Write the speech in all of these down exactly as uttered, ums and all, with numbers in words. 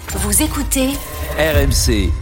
Vous écoutez R M C.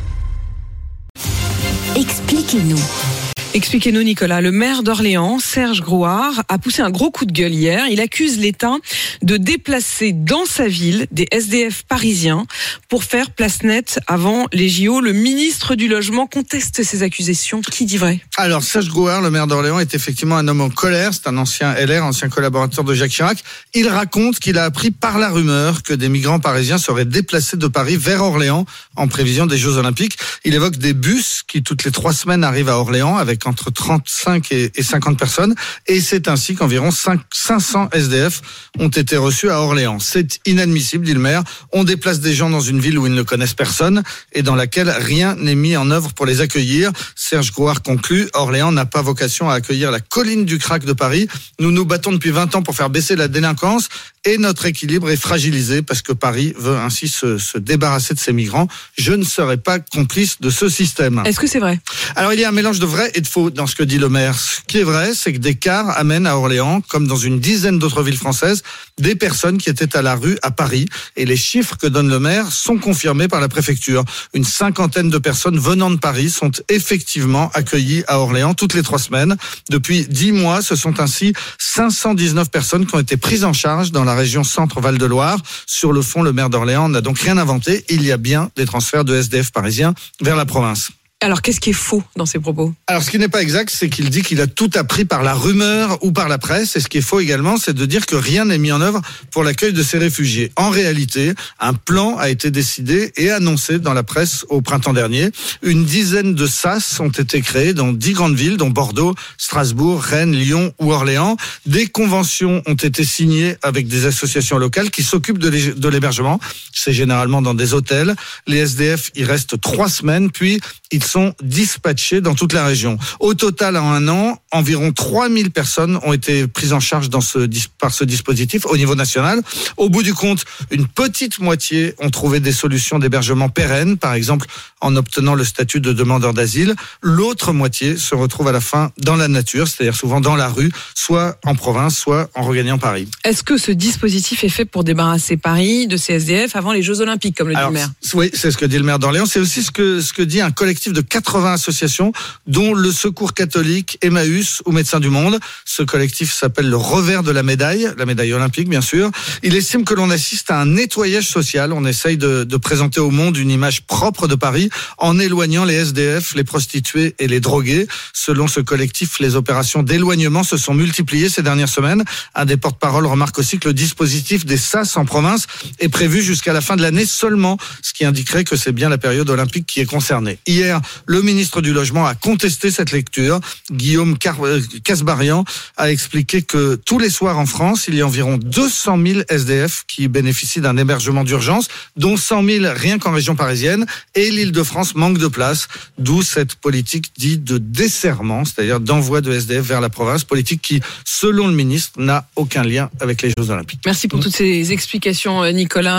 Expliquez-nous. Expliquez-nous, Nicolas. Le maire d'Orléans, Serge Grouard, a poussé un gros coup de gueule hier. Il accuse l'État de déplacer dans sa ville des S D F parisiens pour faire place nette avant les J O. Le ministre du Logement conteste ces accusations. Qui dit vrai ? Alors, Serge Grouard, le maire d'Orléans, est effectivement un homme en colère. C'est un ancien L R, ancien collaborateur de Jacques Chirac. Il raconte qu'il a appris par la rumeur que des migrants parisiens seraient déplacés de Paris vers Orléans en prévision des Jeux Olympiques. Il évoque des bus qui, toutes les trois semaines, arrivent à Orléans avec entre trente-cinq et cinquante personnes. Et c'est ainsi qu'environ cinq cents S D F ont été reçus à Orléans. C'est inadmissible, dit le maire. On déplace des gens dans une ville où ils ne connaissent personne et dans laquelle rien n'est mis en œuvre pour les accueillir. Serge Grouard conclut, Orléans n'a pas vocation à accueillir la colline du crack de Paris. Nous nous battons depuis vingt ans pour faire baisser la délinquance et notre équilibre est fragilisé parce que Paris veut ainsi se, se débarrasser de ces migrants. Je ne serai pas complice de ce système. Est-ce que c'est vrai ? Alors, il y a un mélange de vrai et de faux dans ce que dit le maire. Ce qui est vrai, c'est que des cars amènent à Orléans, comme dans une dizaine d'autres villes françaises, des personnes qui étaient à la rue à Paris. Et les chiffres que donne le maire sont confirmés par la préfecture. Une cinquantaine de personnes venant de Paris sont effectivement accueillies à Orléans toutes les trois semaines. Depuis dix mois, ce sont ainsi cinq cent dix-neuf personnes qui ont été prises en charge dans la région Centre-Val de Loire. Sur le fond, le maire d'Orléans n'a donc rien inventé. Il y a bien des transferts de S D F parisiens vers la province. Alors, qu'est-ce qui est faux dans ces propos ? Alors, ce qui n'est pas exact, c'est qu'il dit qu'il a tout appris par la rumeur ou par la presse. Et ce qui est faux également, c'est de dire que rien n'est mis en œuvre pour l'accueil de ces réfugiés. En réalité, un plan a été décidé et annoncé dans la presse au printemps dernier. Une dizaine de sas ont été créés dans dix grandes villes, dont Bordeaux, Strasbourg, Rennes, Lyon ou Orléans. Des conventions ont été signées avec des associations locales qui s'occupent de l'hébergement. C'est généralement dans des hôtels. Les S D F y restent trois semaines, puis ils sont dispatchés dans toute la région. Au total, en un an, environ trois mille personnes ont été prises en charge dans ce, par ce dispositif au niveau national. Au bout du compte, une petite moitié ont trouvé des solutions d'hébergement pérennes, par exemple en obtenant le statut de demandeur d'asile. L'autre moitié se retrouve à la fin dans la nature, c'est-à-dire souvent dans la rue, soit en province, soit en regagnant Paris. Est-ce que ce dispositif est fait pour débarrasser Paris de ces S D F avant les Jeux Olympiques, comme le dit Alors, le maire ? Oui, c'est ce que dit le maire d'Orléans. C'est aussi ce que, ce que dit un collectif de quatre-vingts associations, dont le Secours catholique, Emmaüs ou Médecins du Monde. Ce collectif s'appelle le revers de la médaille, la médaille olympique bien sûr. Il estime que l'on assiste à un nettoyage social. On essaye de, de présenter au monde une image propre de Paris en éloignant les S D F, les prostituées et les drogués. Selon ce collectif, les opérations d'éloignement se sont multipliées ces dernières semaines. Un des porte-parole remarque aussi que le dispositif des sas en province est prévu jusqu'à la fin de l'année seulement, ce qui indiquerait que c'est bien la période olympique qui est concernée. Hier, le ministre du Logement a contesté cette lecture. Guillaume Kasbarian a expliqué que tous les soirs en France, il y a environ deux cent mille S D F qui bénéficient d'un hébergement d'urgence, dont cent mille rien qu'en région parisienne, et l'Île-de-France manque de place, d'où cette politique dite de desserrement, c'est-à-dire d'envoi de S D F vers la province, politique qui, selon le ministre, n'a aucun lien avec les Jeux Olympiques. Merci pour toutes ces explications, Nicolas.